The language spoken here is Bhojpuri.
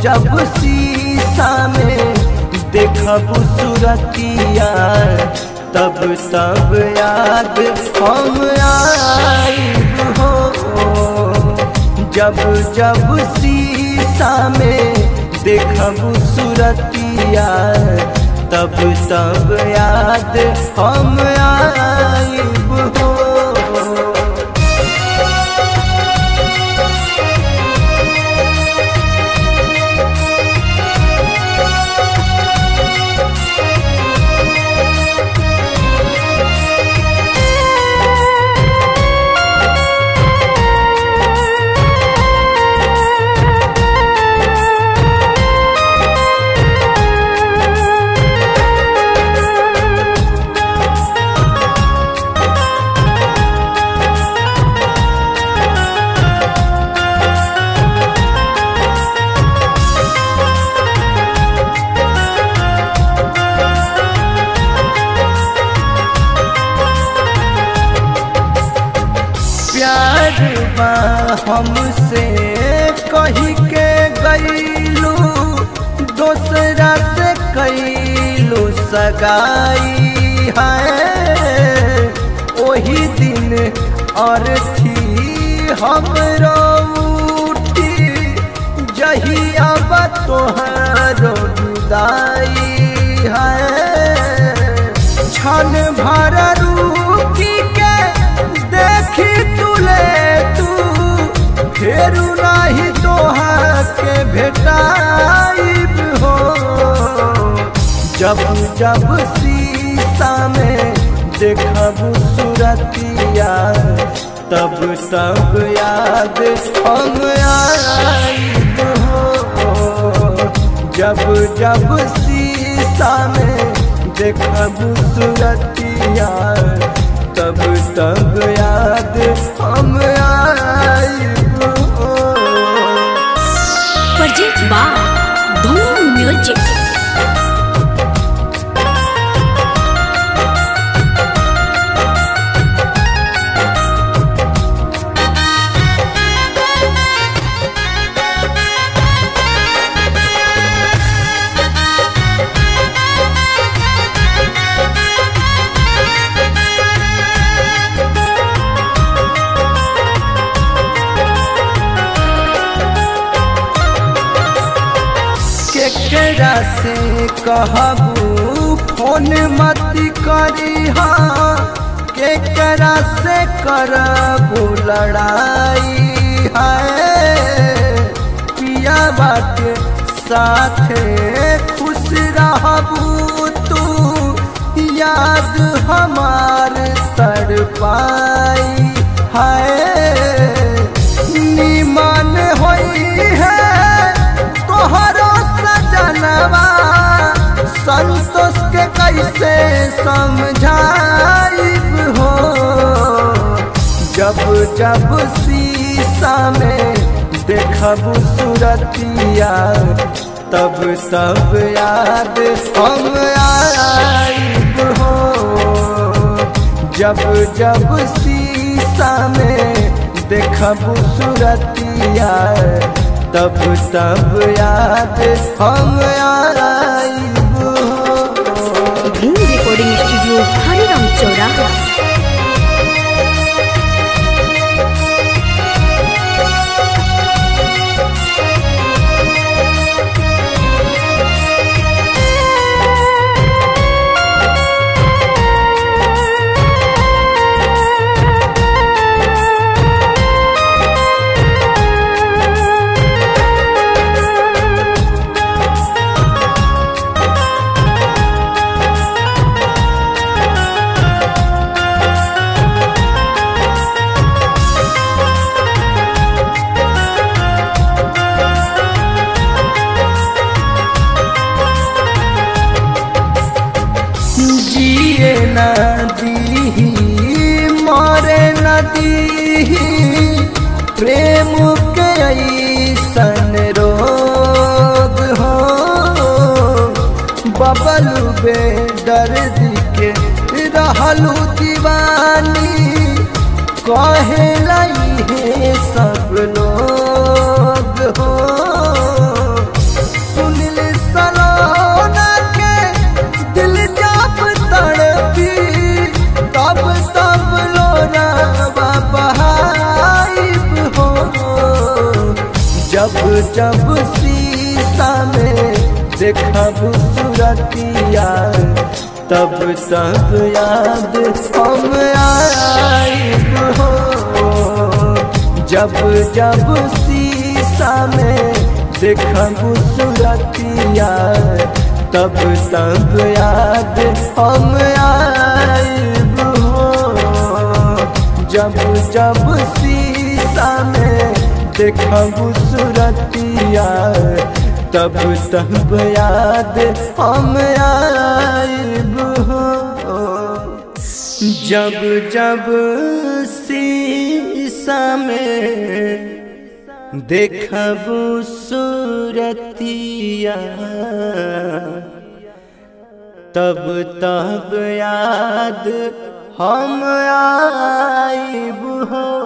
जब शीशा में देखब सूरतिया तब तब याद हम आइब हो। जब जब शीशा में देखब सूरतिया तब तब याद हम आइब हो। प्यार बा हमसे कही के गईलू दोसरा से कैलू सगाई है। वही दिन और थी हमरो उठी जहिया तोहरो जुदाई है। क्षण भर रूकी के देखी तुले तू फेरू नहीं तोहा के भेटाइब हो। जब जब शीशा में देखब सूरतिया तब तब याद हम आइब हो। जब जब शीशा में देखब सूरतिया तब तब याद हम आइब हो। Project by Dhoom music. केकरा से कहबू फोन मत करी केकरा से करबू लड़ाई है। पिया बाटे साथे खुश रहबू तू याद हमार तड़पाई है। निमन होई है तोहरो सजनवा संतोष के कैसे समझाइब हो। जब जब शीशा में देखब सूरतिया तब तब याद हम आइब हो। जब जब शीशा में देखब सूरतिया तब तब याद हम आइब हो। धूम रिकॉर्डिंग स्टूडियो हरिराम चौराहा। जिए न दीही मरे न दीही प्रेम के ऐसन रोग हो। बबलू बेदर्दी के रहलू दीवानी कहे सब लोग हो। जब जब शीशा में देखब सूरतिया तब तब याद हम आइब हो। जब जब शीशा में देखब सूरतिया तब तब याद हम आइब हो। जब जब शीशा में देखब सूरतिया तब तब याद हम आइब हो। जब जब शीशा में देखब सूरतिया तब तब याद हम आइब हो।